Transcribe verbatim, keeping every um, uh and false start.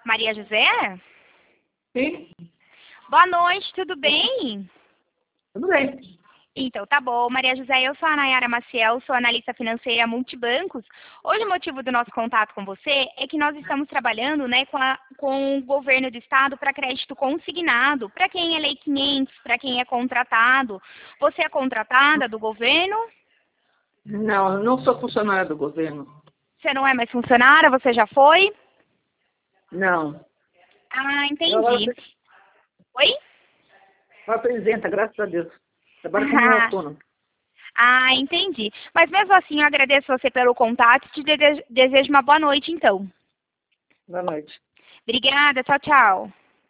Maria José? Sim, Boa noite, tudo bem? tudo bem. Então, tá bom. Maria José, eu sou a Nayara Maciel, sou analista financeira multibancos. Hoje o motivo do nosso contato com você é que nós estamos trabalhando, né, com, a- com o governo do estado para crédito consignado, para quem é Lei quinhentos, para quem é contratado. Você é contratada do governo? Não, eu não sou funcionária do governo. Você não é mais funcionária? Você já foi? Não. Ah, Eu agora entendi. Oi? sou apresenta, graças a Deus. Trabalho como autônomo. Ah, entendi. Mas mesmo assim, eu agradeço você pelo contato e te dese- desejo uma boa noite, então. Boa noite. Obrigada, tchau, tchau.